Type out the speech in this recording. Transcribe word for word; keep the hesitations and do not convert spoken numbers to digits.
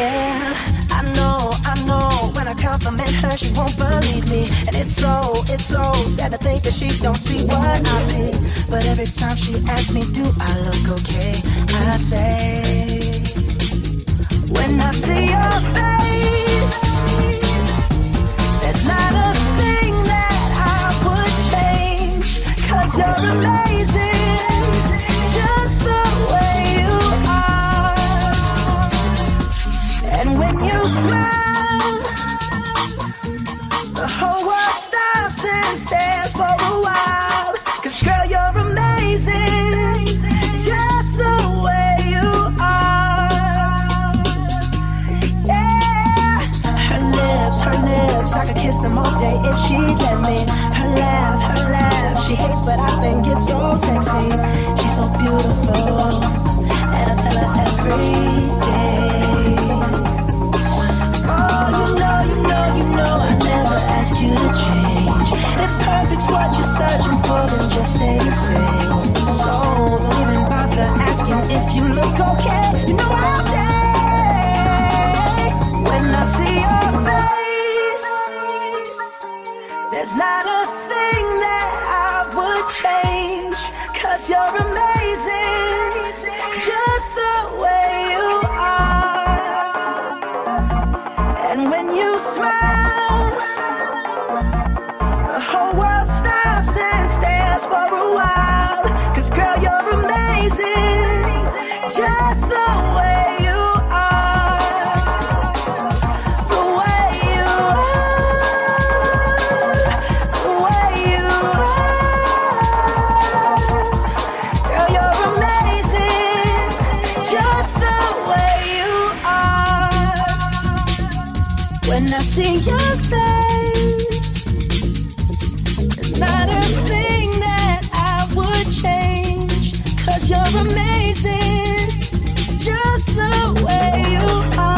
Yeah, I know, I know. When I compliment her, she won't believe me. And it's so, it's so sad to think that she don't see what I see. But every time she asks me, do I look okay? I say, when I see your face, there's not a thing that I would change. Cause you're amazing, just the way you are. And when you smile, the whole world stops and stares for a while. Cause girl, you're amazing, just the way you are. Yeah, her lips, her lips, I could kiss them all day if she'd let me. Her laugh, her laugh, she hates but I think it's so sexy. She's so beautiful, and I tell her every day. Oh, you know, you know, you know I never ask you to change. If perfect's what you're searching for, then just stay the same. So don't even bother asking if you look okay. You know what I'll say when I see your face. There's not a thing that I would change. Cause you're amazing, just the way you are. And when you smile, the whole world stops and stares for a while. Cause girl, you're amazing, just the way you are. The way you are, the way you are. Girl, you're amazing, just the way you are. When I see your face, there's not a thing that I would change. Cause you're amazing, just the way you are.